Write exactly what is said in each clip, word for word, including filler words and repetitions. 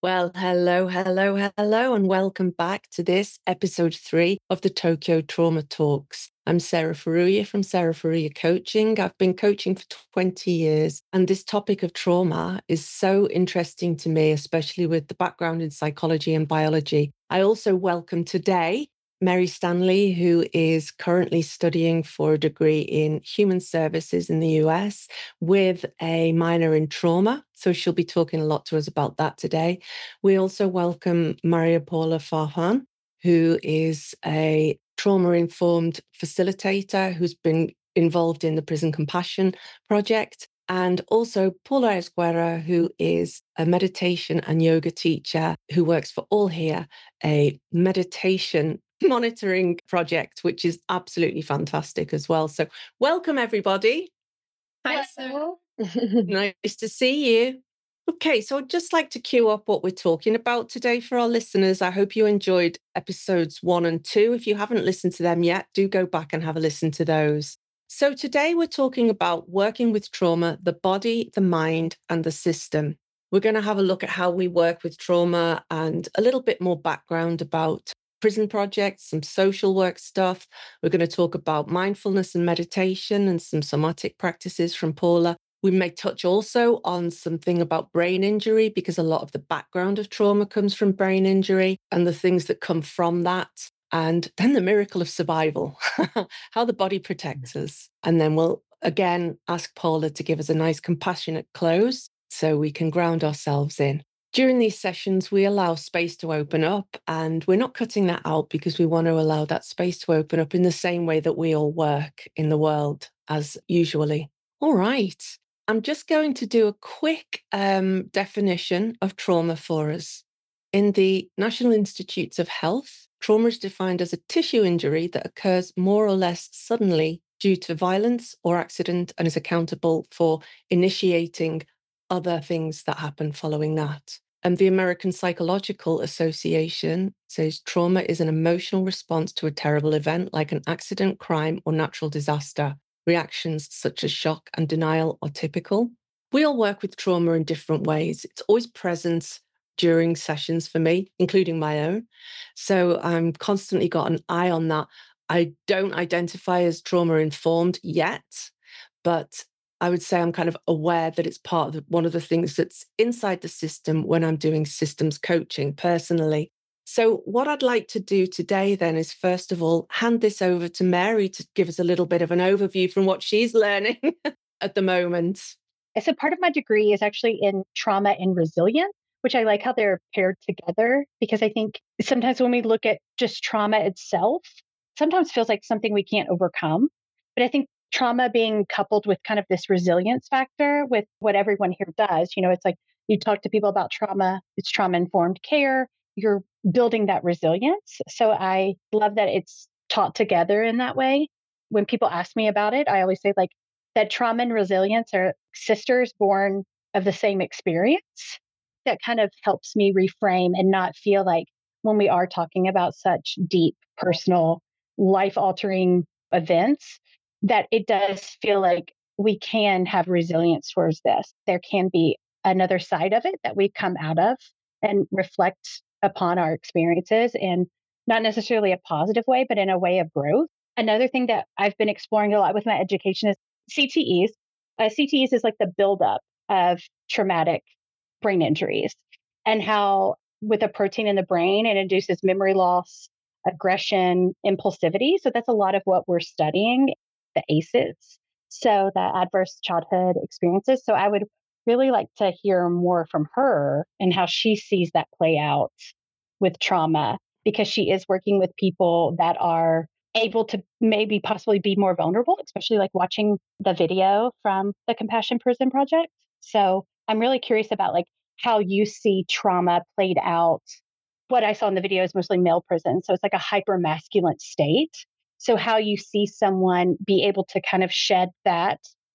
Well, hello, hello, hello, and welcome back to this episode three of the Tokyo Trauma Talks. I'm Sarah Faruya from Sarah Faruya Coaching. I've been coaching for twenty years, and this topic of trauma is so interesting to me, especially with the background in psychology and biology. I also welcome today Mary Stanley, who is currently studying for a degree in human services in the U S with a minor in trauma. So she'll be talking a lot to us about that today. We also welcome Maria Paula Farhan, who is a trauma-informed facilitator who's been involved in the Prison Compassion Project, and also Paula Esguerra, who is a meditation and yoga teacher who works for All Here, a meditation monitoring project, which is absolutely fantastic as well. So welcome, everybody. Hi, Sarah. Nice to see you. Okay, so I'd just like to cue up what we're talking about today for our listeners. I hope you enjoyed episodes one and two. If you haven't listened to them yet, do go back and have a listen to those. So today we're talking about working with trauma, the body, the mind, and the system. We're going to have a look at how we work with trauma and a little bit more background about prison projects, some social work stuff. We're going to talk about mindfulness and meditation and some somatic practices from Paula. We may touch also on something about brain injury, because a lot of the background of trauma comes from brain injury and the things that come from that. And then the miracle of survival, how the body protects us. And then we'll again ask Paula to give us a nice compassionate close so we can ground ourselves in. During these sessions, we allow space to open up, and we're not cutting that out because we want to allow that space to open up in the same way that we all work in the world as usually. All right. I'm just going to do a quick um, definition of trauma for us. In the National Institutes of Health, trauma is defined as a tissue injury that occurs more or less suddenly due to violence or accident and is accountable for initiating other things that happen following that. And the American Psychological Association says trauma is an emotional response to a terrible event like an accident, crime, or natural disaster. Reactions such as shock and denial are typical. We all work with trauma in different ways. It's always present during sessions for me, including my own. So I'm constantly got an eye on that. I don't identify as trauma informed yet, but I would say I'm kind of aware that it's part of the, one of the things that's inside the system when I'm doing systems coaching personally. So what I'd like to do today then is, first of all, hand this over to Mary to give us a little bit of an overview from what she's learning at the moment. So part of my degree is actually in trauma and resilience, which I like how they're paired together, because I think sometimes when we look at just trauma itself, sometimes feels like something we can't overcome. But I think trauma being coupled with kind of this resilience factor with what everyone here does, you know, it's like you talk to people about trauma, it's trauma informed care, you're building that resilience. So I love that it's taught together in that way. When people ask me about it, I always say, like, that trauma and resilience are sisters born of the same experience. That kind of helps me reframe and not feel like, when we are talking about such deep, personal, life altering events, that it does feel like we can have resilience towards this. There can be another side of it that we come out of and reflect upon our experiences, and not necessarily a positive way, but in a way of growth. Another thing that I've been exploring a lot with my education is C T Es. Uh, C T Es is like the buildup of traumatic brain injuries, and how with a protein in the brain, it induces memory loss, aggression, impulsivity. So that's a lot of what we're studying, the A C Es. So the adverse childhood experiences. So I would really like to hear more from her and how she sees that play out with trauma, because she is working with people that are able to maybe possibly be more vulnerable, especially like watching the video from the Compassion Prison Project. So I'm really curious about like how you see trauma played out. What I saw in the video is mostly male prison. So it's like a hyper masculine state. So how you see someone be able to kind of shed that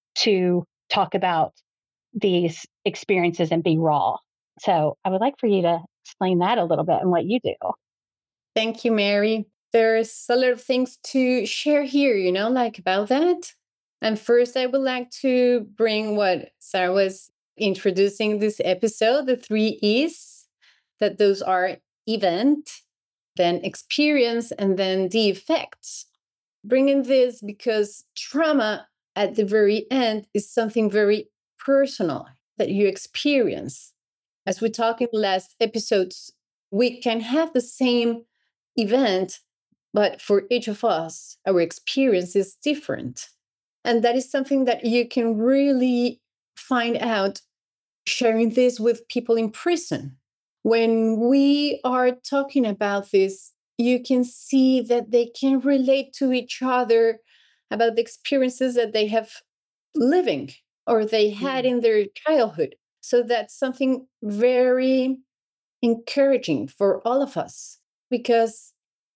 to talk about these experiences and be raw. So I would like for you to explain that a little bit and what you do. Thank you, Mary. There's a lot of things to share here, you know, like about that. And first, I would like to bring what Sarah was introducing this episode, the three E's. that those are event, then experience, and then the effects. Bringing this because trauma at the very end is something very personal that you experience. As we talked in the last episodes, we can have the same event, but for each of us, our experience is different. And that is something that you can really find out sharing this with people in prison. When we are talking about this, you can see that they can relate to each other about the experiences that they have living or they had Mm. in their childhood. So that's something very encouraging for all of us because,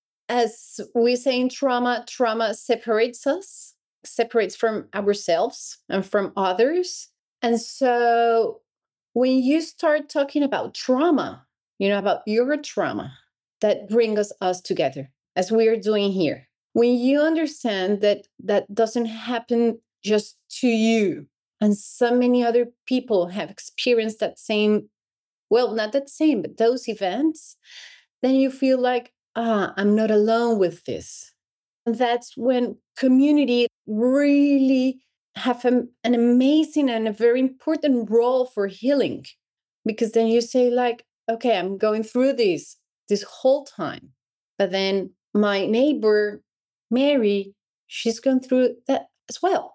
as we say in trauma, trauma separates us, separates from ourselves and from others. And so when you start talking about trauma, you know, about your trauma that brings us, us together, as we are doing here, when you understand that that doesn't happen just to you, and so many other people have experienced that same, well, not that same, but those events, then you feel like, ah, I'm not alone with this. And that's when community really have a- an amazing and a very important role for healing. Because then you say, like, okay, I'm going through this this whole time. But then my neighbor, Mary, she's gone through that as well.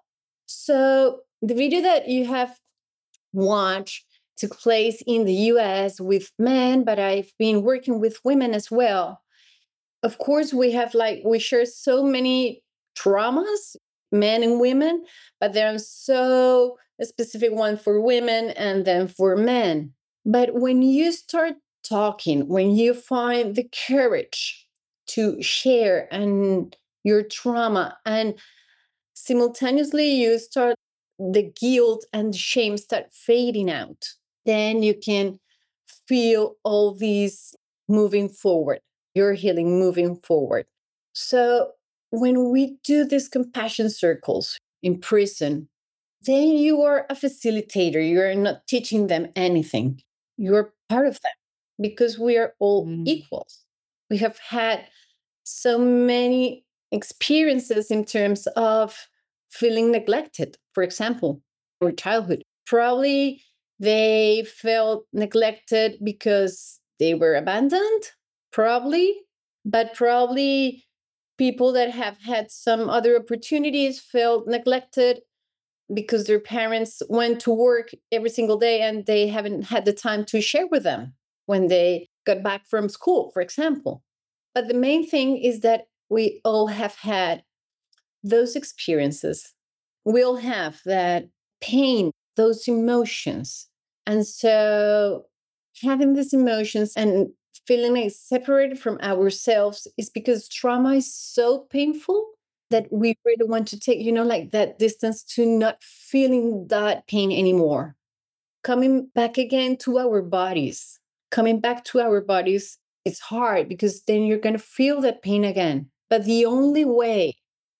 So the video that you have watched took place in the U S with men, but I've been working with women as well. Of course, we have like, we share so many traumas, men and women, but there are so a specific one for women and then for men. But when you start talking, when you find the courage to share and your trauma, and simultaneously you start the guilt and shame start fading out, then you can feel all these moving forward, your healing moving forward. So when we do these compassion circles in prison, then you are a facilitator. You are not teaching them anything. You're part of them because we are all Mm. equals. We have had so many experiences in terms of feeling neglected, for example, or childhood. Probably they felt neglected because they were abandoned, probably, but probably people that have had some other opportunities felt neglected because their parents went to work every single day and they haven't had the time to share with them when they got back from school, for example. But the main thing is that we all have had those experiences. We all have that pain, those emotions. And so having these emotions and feeling like separated from ourselves is because trauma is so painful that we really want to take, you know, like that distance to not feeling that pain anymore. Coming back again to our bodies, coming back to our bodies, it's hard because then you're going to feel that pain again. But the only way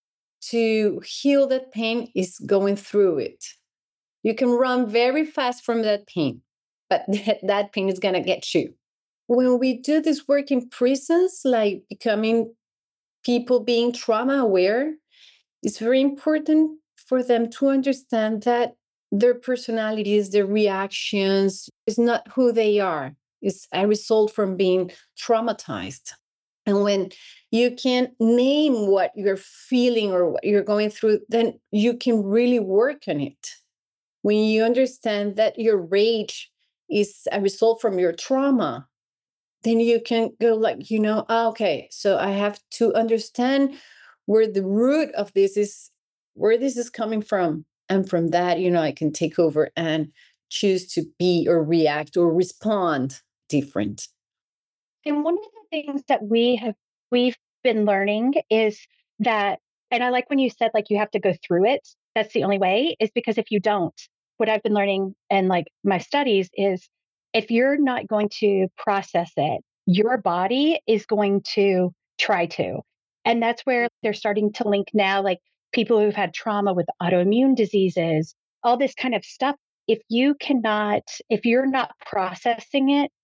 to heal that pain is going through it. You can run very fast from that pain, but that, that pain is going to get you. When we do this work in prisons, like becoming people being trauma aware, it's very important for them to understand that their personalities, their reactions is not who they are. It's a result from being traumatized. And when you can name what you're feeling or what you're going through, then you can really work on it. When you understand that your rage is a result from your trauma, then you can go like, you know, ah, okay, so I have to understand where the root of this is, where this is coming from. And from that, you know, I can take over and choose to be or react or respond different. And one of the things that we have we've been learning is that, and I like when you said like you have to go through it. That's the only way, is because if you don't, what I've been learning and like my studies is if you're not going to process it, your body is going to try to. And that's where they're starting to link now, like people who've had trauma with autoimmune diseases, all this kind of stuff. If you cannot, if you're not processing it,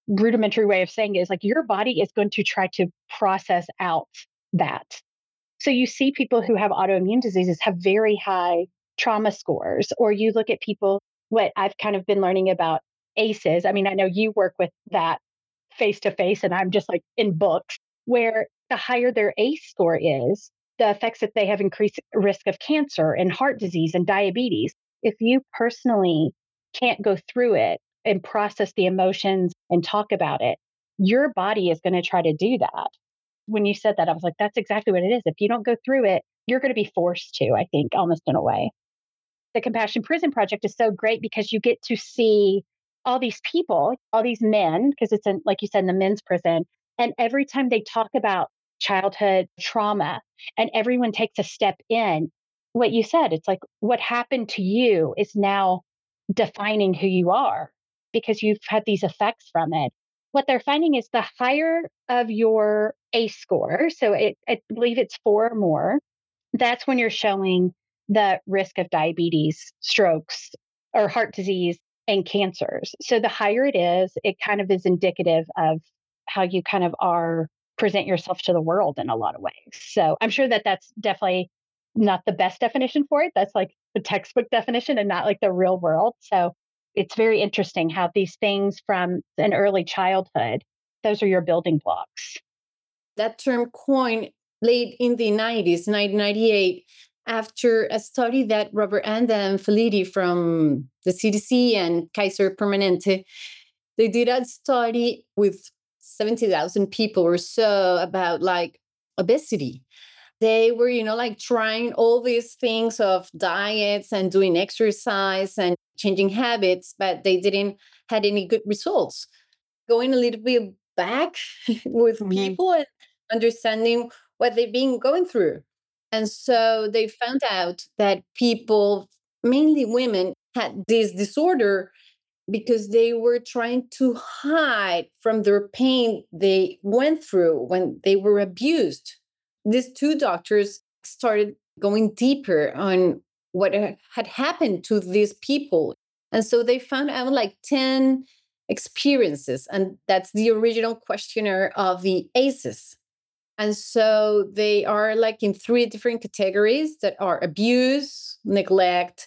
rudimentary way of saying it is like your body is going to try to process out that. So you see people who have autoimmune diseases have very high trauma scores, or you look at people, what I've kind of been learning about A C Es. I mean, I know you work with that face to face, and I'm just like in books, where the higher their A C E score is, the effects that they have increased risk of cancer and heart disease and diabetes. If you personally can't go through it and process the emotions and talk about it, your body is going to try to do that. When you said that, I was like, that's exactly what it is. If you don't go through it, you're going to be forced to, I think, almost in a way. The Compassion Prison Project is so great because you get to see all these people, all these men, because it's in, like you said, in the men's prison. And every time they talk about childhood trauma and everyone takes a step in, what you said, it's like what happened to you is now defining who you are because you've had these effects from it. What they're finding is the higher of your A C E score, so it, I believe it's four or more, that's when you're showing the risk of diabetes, strokes, or heart disease and cancers. So the higher it is, it kind of is indicative of how you kind of are present yourself to the world in a lot of ways. So I'm sure that that's definitely not the best definition for it. That's like the textbook definition and not like the real world. So it's very interesting how these things from an early childhood, those are your building blocks. That term coined late in the nineties, nineteen ninety-eight, after a study that Robert Anda and Felitti from the C D C and Kaiser Permanente, they did a study with seventy thousand people or so about like obesity. They were, you know, like trying all these things of diets and doing exercise and changing habits, but they didn't had any good results. Going a little bit back with Mhm. people and understanding what they've been going through. And so they found out that people, mainly women, had this disorder because they were trying to hide from their pain they went through when they were abused. These two doctors started going deeper on what uh, had happened to these people. And so they found out like ten experiences. And that's the original questionnaire of the A C Es. And so they are like in three different categories that are abuse, neglect,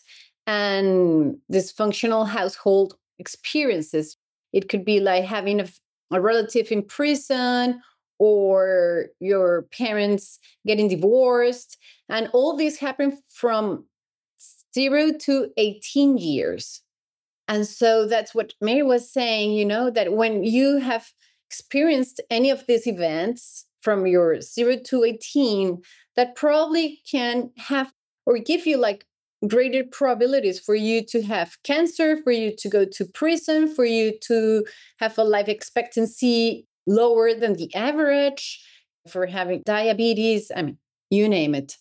and dysfunctional household experiences. It could be like having a, a relative in prison or your parents getting divorced. And all these happen from zero to eighteen years. And so that's what Mary was saying, you know, that when you have experienced any of these events from your zero to eighteen, that probably can have or give you like greater probabilities for you to have cancer, for you to go to prison, for you to have a life expectancy lower than the average, for having diabetes. I mean, you name it.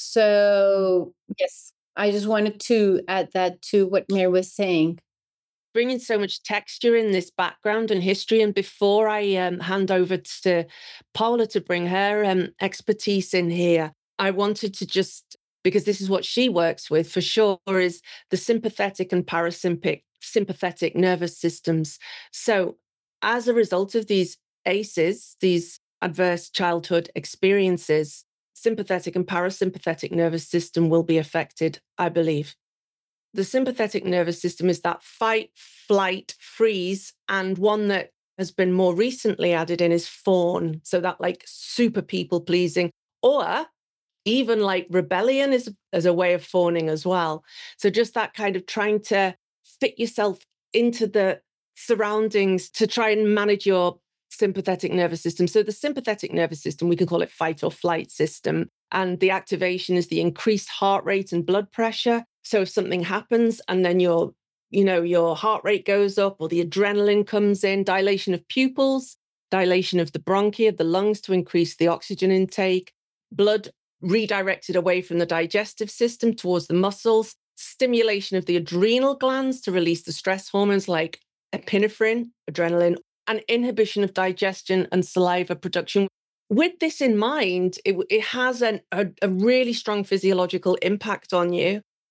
So, yes, I just wanted to add that to what Mary was saying. Bringing so much texture in this background and history. And before I um, hand over to Paula to bring her um, expertise in here, I wanted to just, because this is what she works with for sure, is the sympathetic and parasympathetic sympathetic nervous systems. So as a result of these A C Es, these adverse childhood experiences, sympathetic and parasympathetic nervous system will be affected, I believe. The sympathetic nervous system is that fight, flight, freeze, and one that has been more recently added in is fawn. So that like super people pleasing, or even like rebellion is as a way of fawning as well. So just that kind of trying to fit yourself into the surroundings to try and manage your sympathetic nervous system. So the sympathetic nervous system, we can call it fight or flight system. And the activation is the increased heart rate and blood pressure. So if something happens and then your, you know, your heart rate goes up or the adrenaline comes in, dilation of pupils, dilation of the bronchi of the lungs to increase the oxygen intake, blood redirected away from the digestive system towards the muscles, stimulation of the adrenal glands to release the stress hormones like epinephrine, adrenaline, and inhibition of digestion and saliva production. With this in mind, it, it has an, a, a really strong physiological impact on you.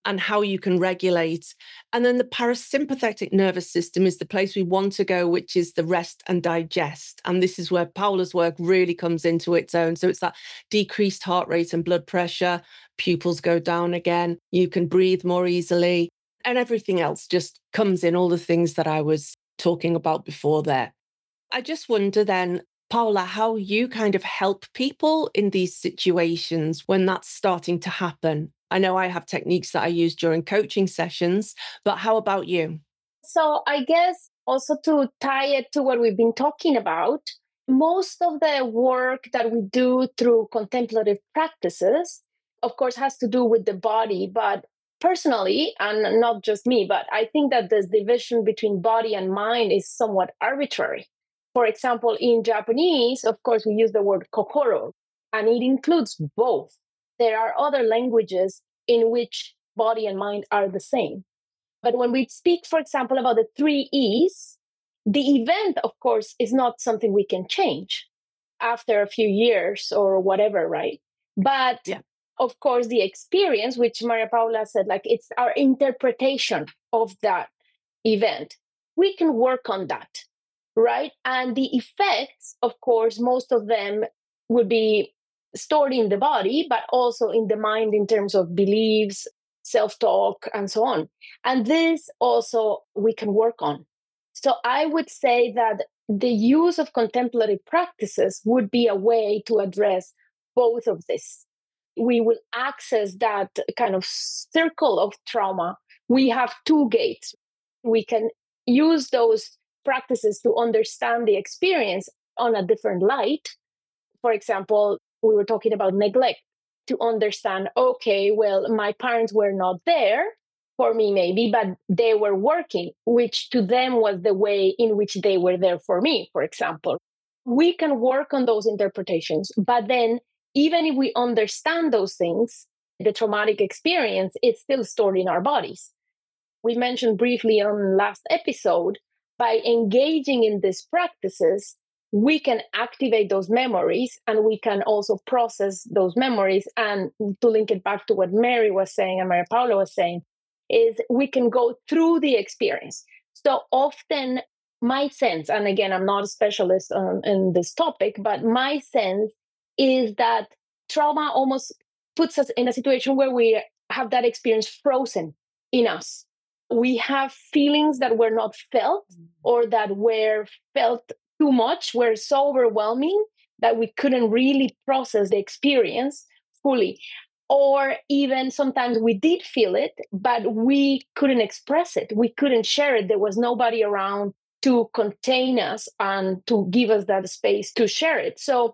and how you can regulate. And then the parasympathetic nervous system is the place we want to go, which is the rest and digest. And this is where Paula's work really comes into its own. So it's that decreased heart rate and blood pressure, pupils go down again, you can breathe more easily, and everything else just comes in, all the things that I was talking about before there. I just wonder then, Paula, how you kind of help people in these situations when that's starting to happen. I know I have techniques that I use during coaching sessions, but how about you? So I guess also to tie it to what we've been talking about, most of the work that we do through contemplative practices, of course, has to do with the body. But personally, and not just me, but I think that this division between body and mind is somewhat arbitrary. For example, in Japanese, of course, we use the word kokoro, and it includes both. There are other languages in which body and mind are the same. But when we speak, for example, about the three E's, the event, of course, is not something we can change after a few years or whatever, right? But Yeah. of course, the experience, which Maria Paula said, like it's our interpretation of that event. We can work on that, right? And the effects, of course, most of them would be stored in the body, but also in the mind in terms of beliefs, self-talk, and so on. And this also we can work on. So I would say that the use of contemplative practices would be a way to address both of this. We will access that kind of circle of trauma. We have two gates. We can use those practices to understand the experience on a different light. For example, we were talking about neglect, to understand, okay, well, my parents were not there for me, maybe, but they were working, which to them was the way in which they were there for me, for example. We can work on those interpretations, but then even if we understand those things, the traumatic experience is still stored in our bodies. We mentioned briefly on last episode, by engaging in these practices, we can activate those memories and we can also process those memories. And to link it back to what Mary was saying and Maria Paula was saying, is we can go through the experience. So often my sense, and again, I'm not a specialist on, in this topic, but my sense is that trauma almost puts us in a situation where we have that experience frozen in us. We have feelings that were not felt or that were felt too much, were so overwhelming that we couldn't really process the experience fully. Or even sometimes we did feel it, but we couldn't express it. We couldn't share it. There was nobody around to contain us and to give us that space to share it. So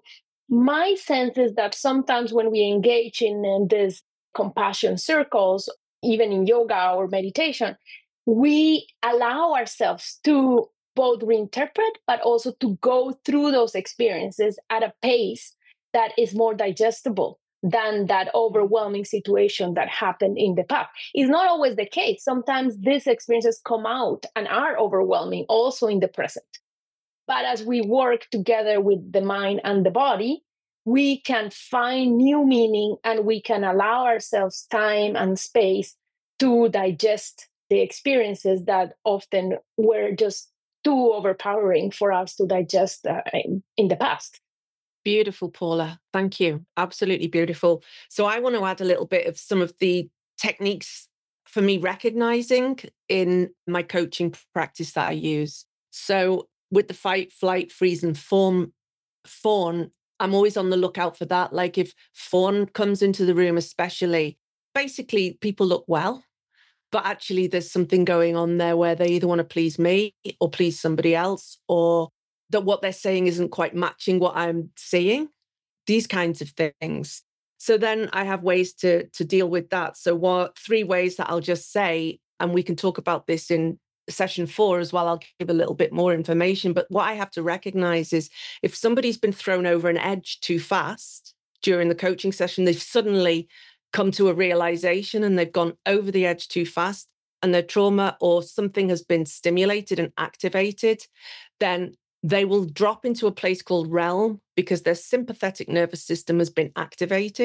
my sense is that sometimes when we engage in, in these compassion circles, even in yoga or meditation, we allow ourselves to both reinterpret, but also to go through those experiences at a pace that is more digestible than that overwhelming situation that happened in the past. It's not always the case. Sometimes these experiences come out and are overwhelming also in the present. But as we work together with the mind and the body, we can find new meaning and we can allow ourselves time and space to digest the experiences that often were just too overpowering for us to digest uh, in the past. Beautiful, Paula. Thank you. Absolutely beautiful. So I want to add a little bit of some of the techniques for me recognizing in my coaching practice that I use. So with the fight, flight, freeze, and fawn, fawn, I'm always on the lookout for that. Like if fawn comes into the room, especially, basically people look well, but actually there's something going on there where they either want to please me or please somebody else, or that what they're saying isn't quite matching what I'm seeing, these kinds of things. So then I have ways to, to deal with that. So what three ways that I'll just say, and we can talk about this in session four as well. I'll give a little bit more information. But what I have to recognize is if somebody's been thrown over an edge too fast during the coaching session, they've suddenly come to a realization and they've gone over the edge too fast and their trauma or something has been stimulated and activated, then they will drop into a place called realm because their sympathetic nervous system has been activated.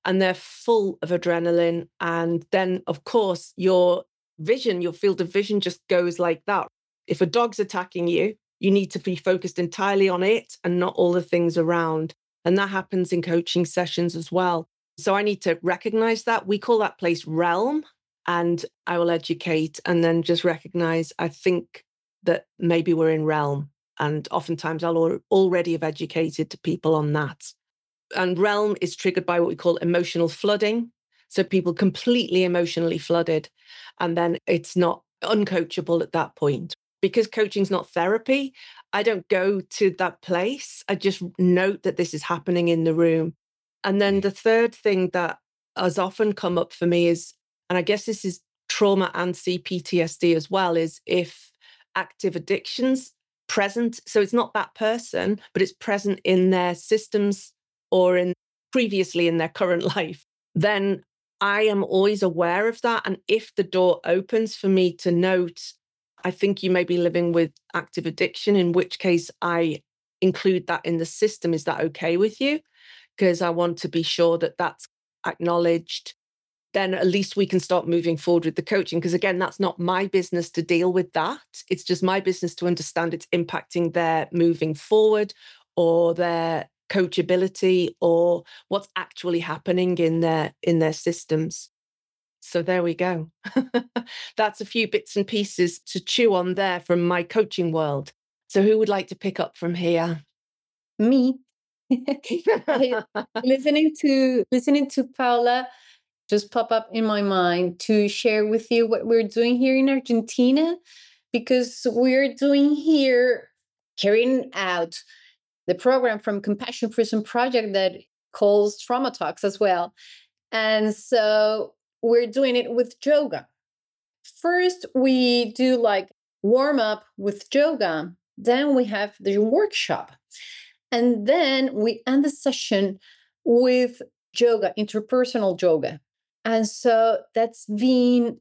and they're full of adrenaline. And then, of course, your vision, your field of vision just goes like that. If a dog's attacking you, you need to be focused entirely on it and not all the things around. And that happens in coaching sessions as well. So I need to recognize that. We call that place realm, and I will educate and then just recognize, I think that maybe we're in realm. And oftentimes I'll already have educated people on that. And realm is triggered by what we call emotional flooding. So people completely emotionally flooded, and then it's not uncoachable at that point. Because coaching's not therapy, I don't go to that place. I just note that this is happening in the room. And then the third thing that has often come up for me is, and I guess this is trauma and C P T S D as well, is if active addictions present. So it's not that person, but it's present in their systems or in previously in their current life, then I am always aware of that. And if the door opens for me to note, I think you may be living with active addiction, in which case I include that in the system. Is that okay with you? Because I want to be sure that that's acknowledged. Then at least we can start moving forward with the coaching. Because again, that's not my business to deal with that. It's just my business to understand it's impacting their moving forward or their coachability or what's actually happening in their in their systems. So there we go. That's a few bits and pieces to chew on there from my coaching world. So who would like to pick up from here? Me. listening to listening to Paula just pop up in my mind to share with you what we're doing here in Argentina, because we're doing here carrying out the program from Compassion Prison Project that calls Trauma Talks as well. And so we're doing it with yoga. First, we do like warm up with yoga. Then we have the workshop. And then we end the session with yoga, interpersonal yoga. And so that's been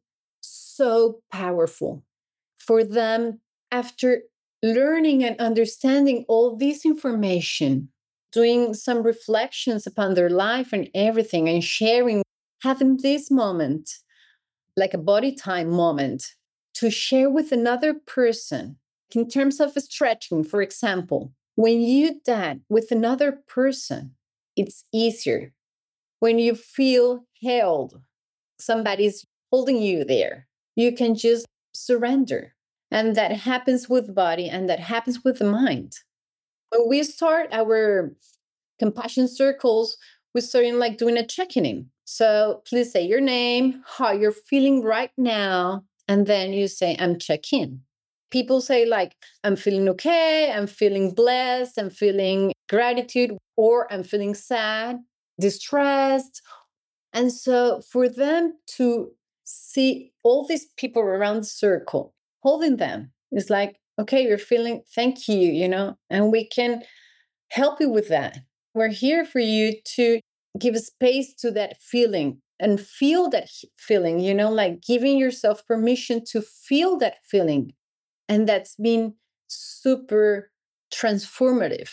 so powerful for them after learning and understanding all this information, doing some reflections upon their life and everything, and sharing, having this moment, like a body time moment, to share with another person. In terms of stretching, for example, when you do that with another person, it's easier. When you feel held, somebody's holding you there, you can just surrender. And that happens with the body and that happens with the mind. When we start our compassion circles, we start in like doing a check-in. So please say your name, how you're feeling right now, and then you say, I'm check-in. People say like, I'm feeling okay, I'm feeling blessed, I'm feeling gratitude, or I'm feeling sad, distressed. And so for them to see all these people around the circle, holding them, is like, okay, you're feeling, thank you, you know, and we can help you with that. We're here for you to give space to that feeling and feel that feeling, you know, like giving yourself permission to feel that feeling. And that's been super transformative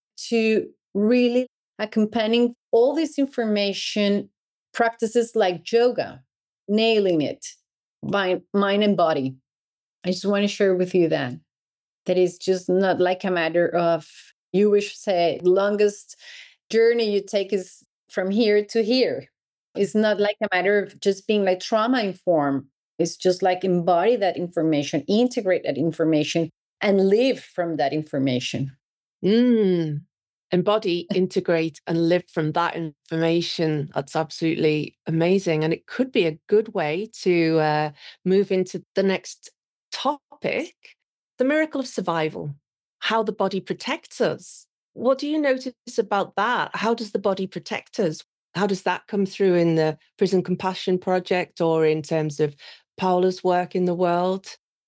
to really accompanying all this information, practices like yoga, nailing it by mind and body. I just want to share with you that. That is just not like a matter of, you wish say, the longest journey you take is from here to here. It's not like a matter of just being like trauma informed. It's just like embody that information, integrate that information, and live from that information. Mm. Embody, integrate, and live from that information. That's absolutely amazing. And it could be a good way to uh, move into the next topic, the miracle of survival, how the body protects us. What do you notice about that? How does the body protect us? How does that come through in the Prison Compassion Project or in terms of Paula's work in the world?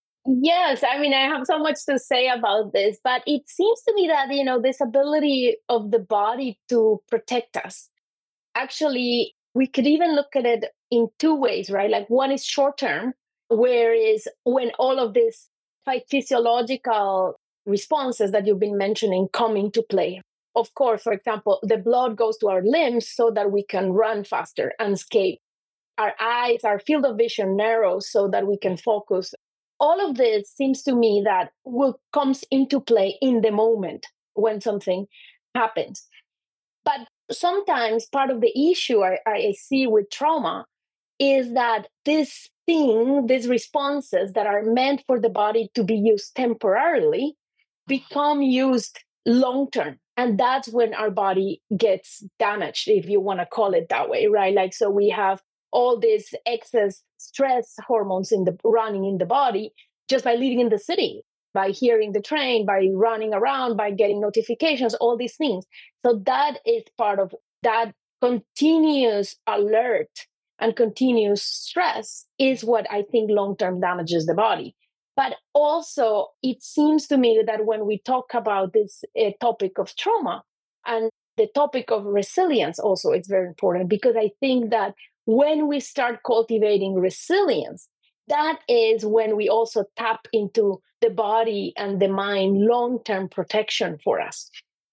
Yes, I mean, I have so much to say about this, but it seems to me that, you know, this ability of the body to protect us, actually, we could even look at it in two ways, right? Like one is short term, whereas when all of these physiological responses that you've been mentioning come into play. of course, for example, the blood goes to our limbs so that we can run faster and escape. Our eyes, our field of vision narrows so that we can focus. All of this seems to me that will comes into play in the moment when something happens. But sometimes part of the issue I, I see with trauma is that this thing, these responses that are meant for the body to be used temporarily, become used long term. And that's when our body gets damaged, if you want to call it that way, right? Like, so we have all these excess stress hormones in the running in the body just by living in the city, by hearing the train, by running around, by getting notifications, all these things. So that is part of that continuous alert and continuous stress is what I think long-term damages the body. But also, it seems to me that when we talk about this uh, topic of trauma and the topic of resilience also is very important, because I think that when we start cultivating resilience, that is when we also tap into the body and the mind long-term protection for us.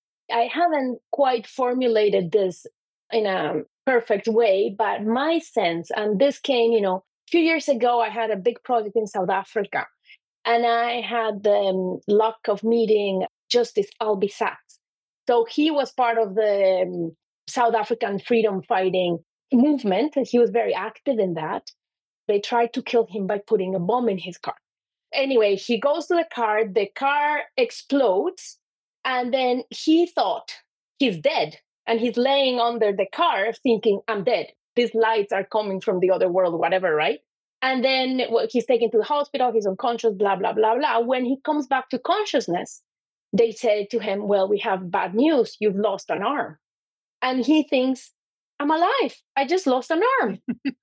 I haven't quite formulated this in a perfect way, but my sense, and this came, you know, a few years ago, I had a big project in South Africa, and I had the um, luck of meeting Justice Albie Sachs. So he was part of the um, South African freedom fighting movement, and he was very active in that. They tried to kill him by putting a bomb in his car. Anyway, he goes to the car, the car explodes, and then he thought he's dead. And he's laying under the car thinking, I'm dead. These lights are coming from the other world, whatever, right? And then well, he's taken to the hospital, he's unconscious, blah, blah, blah, blah. When he comes back to consciousness, they say to him, well, we have bad news. You've lost an arm. And he thinks, I'm alive. I just lost an arm.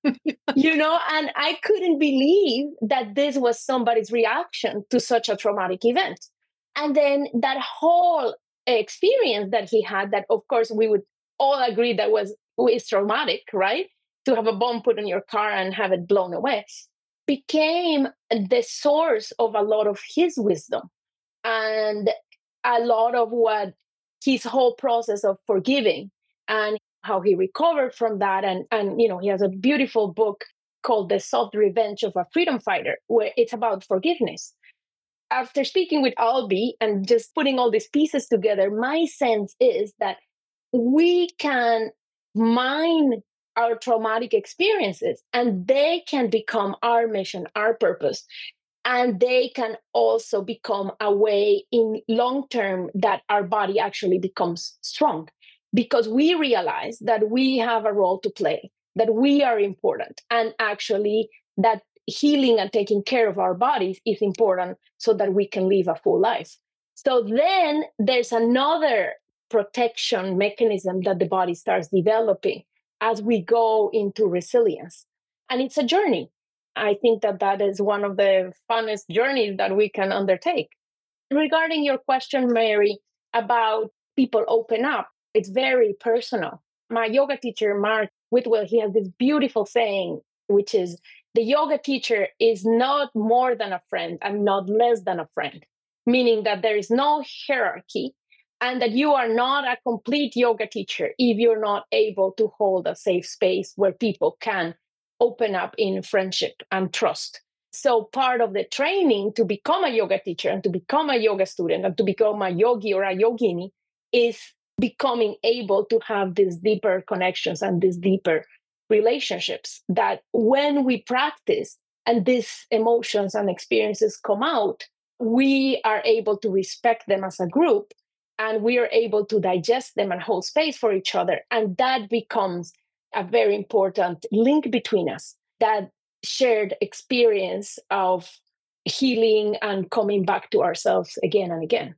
You know, and I couldn't believe that this was somebody's reaction to such a traumatic event. And then that whole experience that he had, that of course we would all agree that was is traumatic, right? To have a bomb put in your car and have it blown away, became the source of a lot of his wisdom and a lot of what his whole process of forgiving and how he recovered from that. And, and you know, he has a beautiful book called The Soft Revenge of a Freedom Fighter, where it's about forgiveness. After speaking with Albie and just putting all these pieces together, my sense is that we can mine our traumatic experiences and they can become our mission, our purpose. And they can also become a way in long term that our body actually becomes strong, because we realize that we have a role to play, that we are important, and actually that healing and taking care of our bodies is important so that we can live a full life. So then there's another protection mechanism that the body starts developing as we go into resilience. And it's a journey. I think that that is one of the funnest journeys that we can undertake. Regarding your question, Mary, about people open up, it's very personal. My yoga teacher, Mark Whitwell, he has this beautiful saying, which is, the yoga teacher is not more than a friend and not less than a friend, meaning that there is no hierarchy and that you are not a complete yoga teacher if you're not able to hold a safe space where people can open up in friendship and trust. So part of the training to become a yoga teacher and to become a yoga student and to become a yogi or a yogini is becoming able to have these deeper connections and these deeper relationships that when we practice and these emotions and experiences come out, we are able to respect them as a group and we are able to digest them and hold space for each other. And that becomes a very important link between us, that shared experience of healing and coming back to ourselves again and again.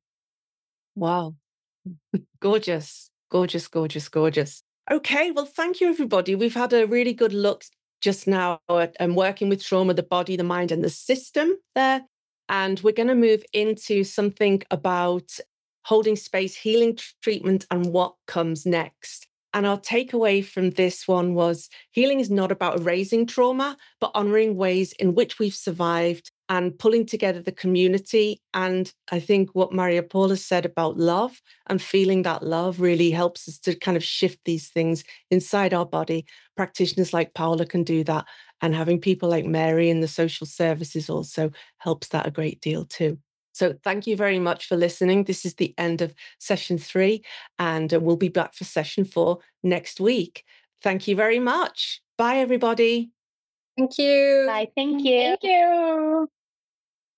Wow. Gorgeous, gorgeous, gorgeous, gorgeous. Okay, well, thank you, everybody. We've had a really good look just now at um, working with trauma, the body, the mind, and the system there. And we're going to move into something about holding space, healing treatment, and what comes next. And our takeaway from this one was healing is not about erasing trauma, but honoring ways in which we've survived and pulling together the community. And I think what Maria Paula said about love and feeling that love really helps us to kind of shift these things inside our body. Practitioners like Paula can do that. And having people like Mary in the social services also helps that a great deal too. So thank you very much for listening. This is the end of session three, and we'll be back for session four next week. Thank you very much. Bye, everybody. Thank you. Bye. Thank you. Thank you.